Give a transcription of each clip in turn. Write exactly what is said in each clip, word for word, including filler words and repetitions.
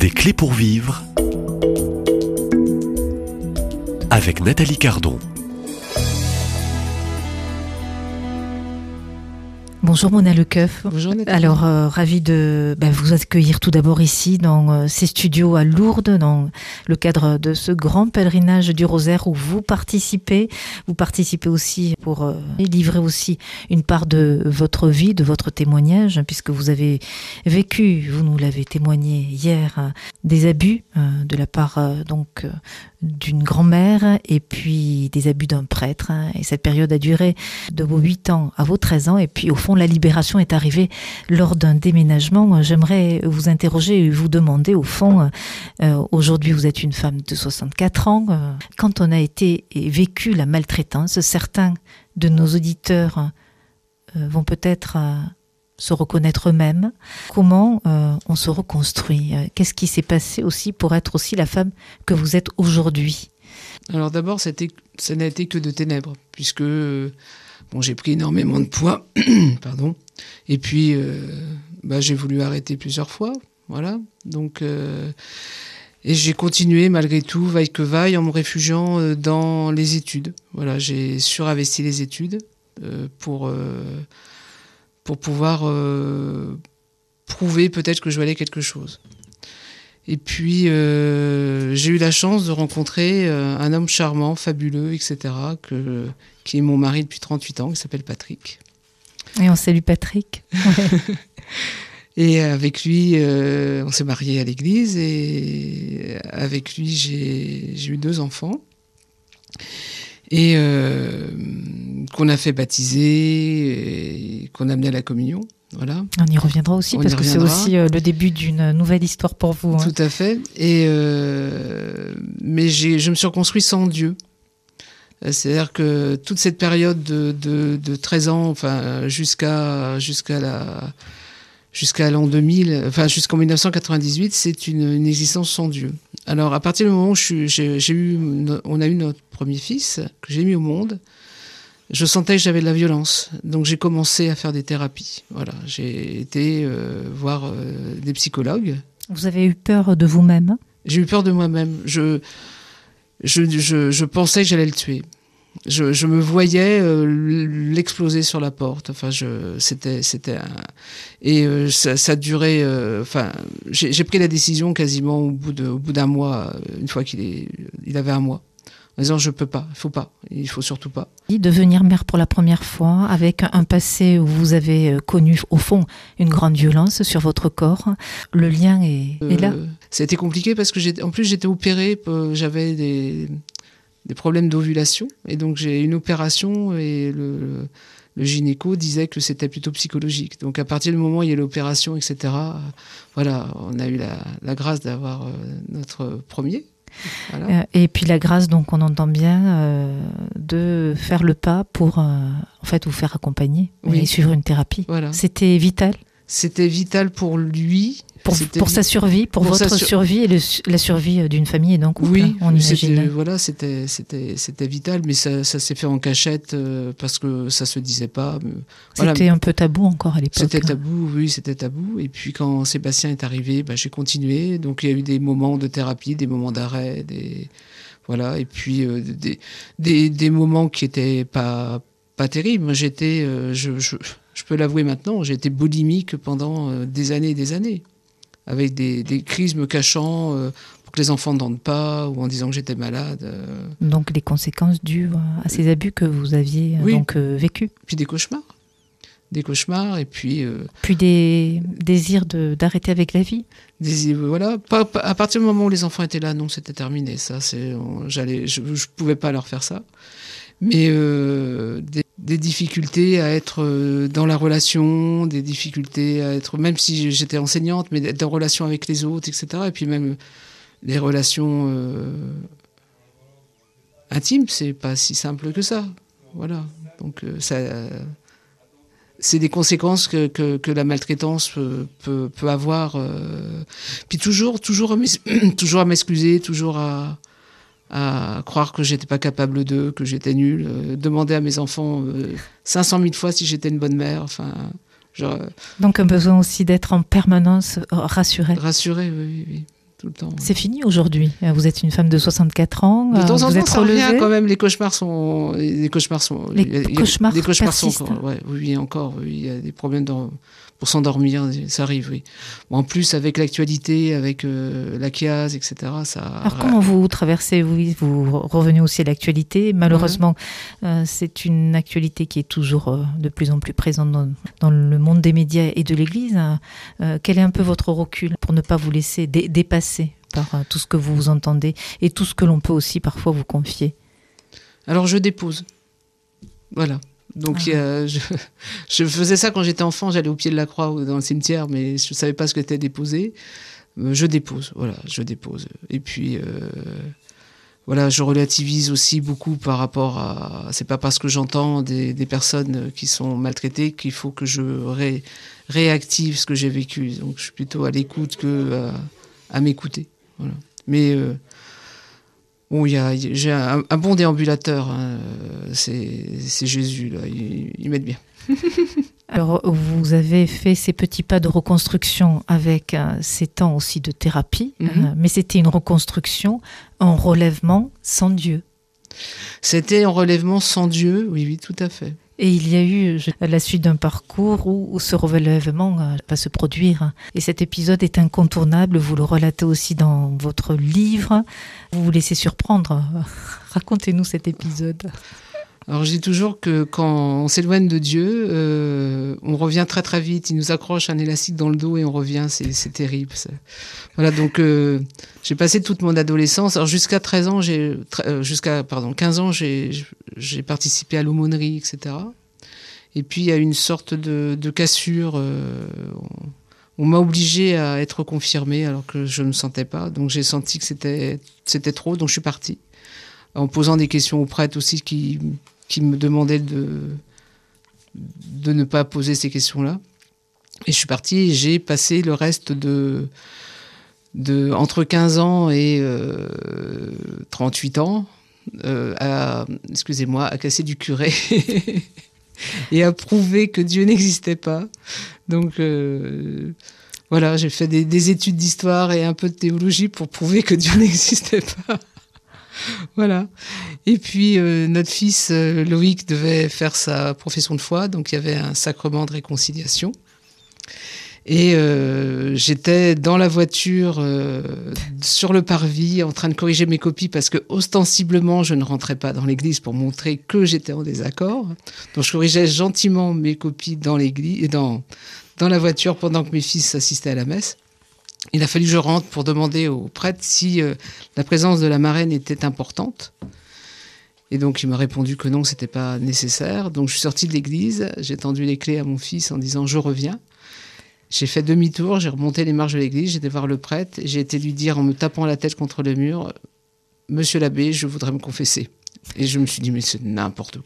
Des clés pour vivre avec Nathalie Cardon. Bonjour Mona Lekeuf. Bonjour Nathalie. Alors, euh, ravie de ben, vous accueillir tout d'abord ici dans euh, ces studios à Lourdes, dans le cadre de ce grand pèlerinage du Rosaire où vous participez. Vous participez aussi pour euh, livrer aussi une part de votre vie, de votre témoignage, puisque vous avez vécu, vous nous l'avez témoigné hier, euh, des abus euh, de la part euh, donc euh, d'une grand-mère et puis des abus d'un prêtre. Hein. Et cette période a duré de vos huit ans à vos treize ans. Et puis au fond, la libération est arrivée lors d'un déménagement. J'aimerais vous interroger et vous demander, au fond, euh, aujourd'hui vous êtes une femme de soixante-quatre ans. Euh, quand on a été et vécu la maltraitance, certains de nos auditeurs euh, vont peut-être euh, se reconnaître eux-mêmes. Comment euh, on se reconstruit ? Qu'est-ce qui s'est passé aussi pour être aussi la femme que vous êtes aujourd'hui ? Alors d'abord, ça, été, ça n'a été que de ténèbres, puisque euh, bon, j'ai pris énormément de poids, pardon, et puis euh, bah, j'ai voulu arrêter plusieurs fois, voilà. Donc, euh, et j'ai continué malgré tout, vaille que vaille, en me réfugiant euh, dans les études. Voilà, j'ai surinvesti les études euh, pour... Euh, pour pouvoir euh, prouver peut-être que je valais quelque chose. Et puis, euh, j'ai eu la chance de rencontrer euh, un homme charmant, fabuleux, et cetera, que, qui est mon mari depuis trente-huit ans, qui s'appelle Patrick. Et on salue Patrick. Ouais. Et avec lui, euh, on s'est mariés à l'église, et avec lui, j'ai, j'ai eu deux enfants. Et euh, qu'on a fait baptiser, et qu'on a amené à la communion. Voilà. On y reviendra aussi, On parce que c'est aussi euh, le début d'une nouvelle histoire pour vous. Tout hein. à fait. Et euh, mais j'ai, je me suis reconstruit sans Dieu. C'est-à-dire que toute cette période de, de, de treize ans, enfin, jusqu'à, jusqu'à, la, jusqu'à l'an deux mille, enfin, jusqu'en dix-neuf cent quatre-vingt-dix-huit, c'est une, une existence sans Dieu. Alors, à partir du moment où je suis, j'ai, j'ai eu, on a eu notre premier fils, que j'ai mis au monde, je sentais que j'avais de la violence. Donc, j'ai commencé à faire des thérapies. Voilà. J'ai été euh, voir euh, des psychologues. Vous avez eu peur de vous-même ? J'ai eu peur de moi-même. Je, je, je, je pensais que j'allais le tuer. Je, je me voyais euh, l'exploser sur la porte. Enfin, je, c'était, c'était un... et euh, ça, ça durait. Euh, enfin, j'ai, j'ai pris la décision quasiment au bout de, au bout d'un mois, une fois qu'il est, il avait un mois, en disant je peux pas, il faut pas, il faut surtout pas. Devenir mère pour la première fois, avec un passé où vous avez connu au fond une grande violence sur votre corps, le lien est, Euh, est là. Ça a été compliqué parce que j'étais, en plus j'étais opérée, j'avais des des problèmes d'ovulation, et donc j'ai une opération, et le, le, le gynéco disait que c'était plutôt psychologique. Donc à partir du moment où il y a l'opération, et cetera, euh, voilà, on a eu la, la grâce d'avoir euh, notre premier. Voilà. Euh, et puis la grâce, donc on entend bien, euh, de faire le pas pour euh, en fait vous faire accompagner Oui. et suivre une thérapie. Voilà. C'était vital C'était vital pour lui. pour, C'était pour vi- sa survie, pour, pour votre sa sur- survie et le, la survie d'une famille et d'un couple. Oui, hein, on c'était, imagine. voilà, c'était, c'était, c'était vital, mais ça, ça s'est fait en cachette euh, parce que ça se disait pas. Mais, voilà. C'était un peu tabou encore à l'époque. C'était hein. tabou, oui, c'était tabou. Et puis quand Sébastien est arrivé, bah, j'ai continué. Donc il y a eu des moments de thérapie, des moments d'arrêt, des voilà. Et puis euh, des, des des moments qui étaient pas pas terribles. Moi, j'étais, euh, je, je je peux l'avouer maintenant, j'ai été boulimique pendant euh, des années et des années, avec des des crises me cachant euh, pour que les enfants n'entendent pas, ou en disant que j'étais malade. Euh, Donc les conséquences dues à ces abus que vous aviez Oui. donc euh, vécus. puis des cauchemars, des cauchemars, et puis. Euh, Puis des désirs de, d'arrêter avec la vie. Des, voilà, pas, pas- à partir du moment où les enfants étaient là, non, c'était terminé. Ça, c'est, on- j'allais, je, je pouvais pas leur faire ça. Mais euh, des, des difficultés à être euh, dans la relation, des difficultés à être, même si j'étais enseignante, mais d'être en relation avec les autres, et cetera. Et puis même les relations euh, intimes, c'est pas si simple que ça. Voilà. Donc euh, ça. Euh, c'est des conséquences que, que, que la maltraitance peut, peut, peut avoir. Euh... Puis toujours, toujours, à toujours à m'excuser, toujours à, à croire que j'étais pas capable d'eux, que j'étais nulle. Euh, demander à mes enfants euh, cinq cent mille fois si j'étais une bonne mère. Enfin, genre, Donc un besoin aussi d'être en permanence rassuré. rassuré, oui, oui, oui. tout le temps. C'est fini aujourd'hui. Vous êtes une femme de soixante-quatre ans. De temps en vous temps, êtes ça revient relevée. quand même. Les cauchemars sont, les cauchemars sont, Les il y a- cauchemars des cauchemars persistent. sont encore. Ouais, oui, encore. Oui, il y a des problèmes dans- pour s'endormir. Ça arrive, oui. Bon, en plus, avec l'actualité, avec euh, la chiase, et cetera. Ça. Alors comment vous traversez, vous, vous revenez aussi à l'actualité. Malheureusement, euh, c'est une actualité qui est toujours euh, de plus en plus présente dans, dans le monde des médias et de l'Église. Euh, quel est un peu votre recul pour ne pas vous laisser dé- dépasser par euh, tout ce que vous entendez et tout ce que l'on peut aussi parfois vous confier? Alors je dépose. Voilà. Donc Ah. il y a- je, je faisais ça quand j'étais enfant, j'allais au pied de la croix ou dans le cimetière, mais je ne savais pas ce que c'était déposer. Euh, Je dépose, voilà, je dépose. Et puis, euh, voilà, je relativise aussi beaucoup par rapport à... C'est pas parce que j'entends des, des personnes qui sont maltraitées qu'il faut que je ré- réactive ce que j'ai vécu. Donc je suis plutôt à l'écoute que à, à m'écouter. Voilà. Mais... euh, Bon, il y a, j'ai un, un bon déambulateur, hein, c'est, c'est Jésus, là, il, il m'aide bien. Alors, vous avez fait ces petits pas de reconstruction avec euh, ces temps aussi de thérapie, Mhm. euh, mais c'était une reconstruction, un relèvement sans Dieu. C'était un relèvement sans Dieu, oui, oui, tout à fait. Et il y a eu je- la suite d'un parcours où, où ce relèvement euh, va se produire. Et cet épisode est incontournable, vous le relatez aussi dans votre livre. Vous vous laissez surprendre. Racontez-nous cet épisode. Alors je dis toujours que quand on s'éloigne de Dieu, euh, on revient très très vite, il nous accroche un élastique dans le dos et on revient, c'est, c'est terrible. C'est... Voilà, donc euh, j'ai passé toute mon adolescence, alors jusqu'à treize ans, j'ai, euh, jusqu'à pardon, quinze ans, j'ai, j'ai participé à l'aumônerie, et cetera. Et puis il y a une sorte de, de cassure, euh, on, on m'a obligé à être confirmée alors que je ne me sentais pas, donc j'ai senti que c'était, c'était trop, donc je suis partie. En posant des questions aux prêtres aussi qui, qui me demandaient de, de ne pas poser ces questions-là. Et je suis partie et j'ai passé le reste de, de entre quinze ans et euh, trente-huit ans euh, à, excusez-moi, à casser du curé et à prouver que Dieu n'existait pas. Donc euh, voilà, j'ai fait des, des études d'histoire et un peu de théologie pour prouver que Dieu n'existait pas. Voilà. Et puis euh, notre fils euh, Loïc devait faire sa profession de foi, donc il y avait un sacrement de réconciliation. Et euh, j'étais dans la voiture, euh, sur le parvis, en train de corriger mes copies parce que ostensiblement je ne rentrais pas dans l'église pour montrer que j'étais en désaccord. Donc je corrigeais gentiment mes copies dans l'église, dans dans la voiture pendant que mes fils assistaient à la messe. Il a fallu que je rentre pour demander au prêtre si euh, la présence de la marraine était importante. Et donc, il m'a répondu que non, c'était pas nécessaire. Donc, je suis sortie de l'église, j'ai tendu les clés à mon fils en disant « je reviens ». J'ai fait demi-tour, j'ai remonté les marches de l'église, j'ai été voir le prêtre et j'ai été lui dire en me tapant la tête contre le mur « Monsieur l'abbé, je voudrais me confesser ». Et je me suis dit « mais c'est n'importe quoi ».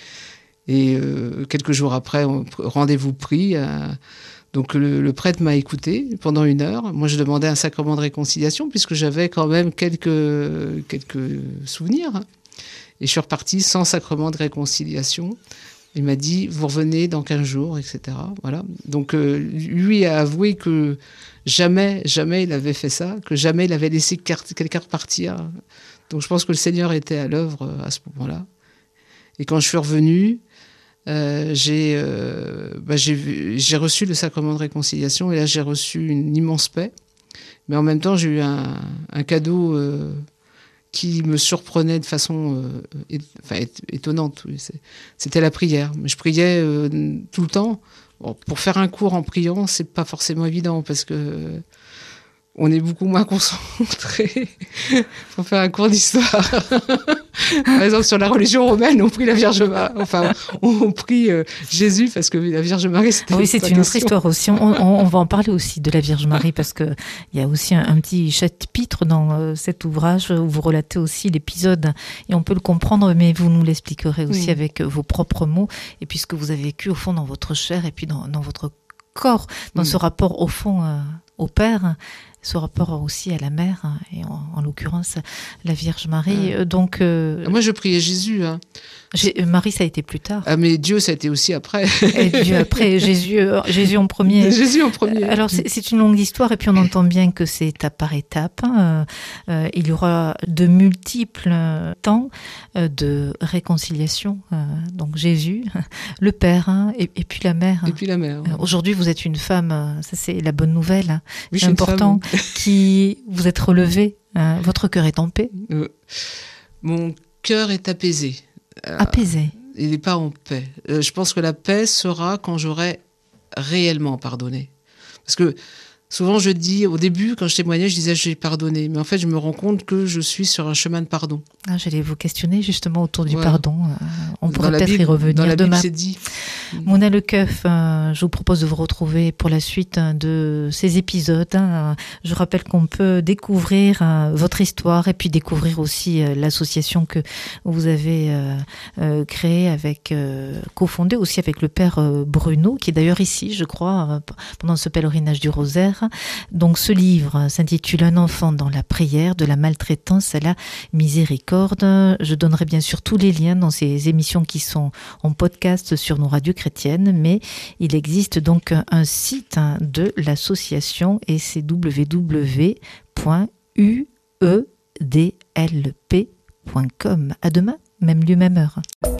Et euh, quelques jours après, on, rendez-vous pris. Euh, donc le, le prêtre m'a écouté pendant une heure. Moi, je demandais un sacrement de réconciliation puisque j'avais quand même quelques, quelques souvenirs. Hein. Et je suis repartie sans sacrement de réconciliation. Il m'a dit, vous revenez dans quinze jours, et cetera. Voilà. Donc euh, lui a avoué que jamais, jamais il avait fait ça, que jamais il avait laissé quelqu'un repartir. Donc je pense que le Seigneur était à l'œuvre à ce moment-là. Et quand je suis revenue, Euh, j'ai, euh, bah, j'ai, vu, j'ai reçu le sacrement de réconciliation et là j'ai reçu une immense paix, mais en même temps j'ai eu un, un cadeau euh, qui me surprenait de façon euh, é, enfin, étonnante. Oui. C'est, c'était la prière. Je priais euh, tout le temps. Bon, pour faire un cours en priant, c'est pas forcément évident parce que euh, on est beaucoup moins concentré pour faire un cours d'histoire. Par exemple, sur la religion romaine, on prie la Vierge Marie. Enfin, on prie euh, Jésus parce que la Vierge Marie, c'était oui, c'est une autre histoire aussi. On, on, on va en parler aussi de la Vierge Marie parce que il y a aussi un, un petit chapitre dans euh, cet ouvrage où vous relatez aussi l'épisode et on peut le comprendre, mais vous nous l'expliquerez aussi oui. avec vos propres mots et puis ce que vous avez vécu au fond dans votre chair et puis dans, dans votre corps, dans mmh. ce rapport au fond euh, au Père. ce rapport aussi à la mère, hein, et en, en l'occurrence la Vierge Marie. Euh, donc, euh, Moi, je priais Jésus. Hein. Marie, ça a été plus tard. Ah, mais Dieu, ça a été aussi après. Et Dieu après, Jésus, euh, Jésus en premier. Jésus en premier. Alors, c'est, c'est une longue histoire, et puis on entend bien que c'est étape par étape. Hein. Euh, il y aura de multiples temps euh, de réconciliation. Euh, donc, Jésus, le Père, hein, et, et puis la mère. Et puis la mère. Ouais. Aujourd'hui, vous êtes une femme, ça c'est la bonne nouvelle. Hein. Oui, c'est important, femme, oui. qui vous êtes relevée. Hein. Votre cœur est en paix. Euh, mon cœur est apaisé. Euh, Apaisé. Il n'est pas en paix. Euh, je pense que la paix sera quand j'aurai réellement pardonné. Parce que souvent je dis, au début, quand je témoignais, je disais j'ai pardonné. Mais en fait, je me rends compte que je suis sur un chemin de pardon. Ah, j'allais vous questionner justement autour du voilà. pardon. Euh, on dans pourrait peut-être Bible, y revenir dans la demain. Bible, c'est dit. Mona Lekeuf, euh, je vous propose de vous retrouver pour la suite hein, de ces épisodes. Hein. Je rappelle qu'on peut découvrir euh, votre histoire et puis découvrir aussi euh, l'association que vous avez euh, euh, créée avec, euh, cofondée aussi avec le père euh, Bruno, qui est d'ailleurs ici, je crois, euh, pendant ce pèlerinage du Rosaire. Donc ce livre s'intitule Un enfant dans la prière, de la maltraitance à la miséricorde. Je donnerai bien sûr tous les liens dans ces émissions qui sont en podcast sur nos radios chrétiennes, mais il existe donc un site de l'association et c'est w w w point u e d l p point com. À demain, même lieu, même heure.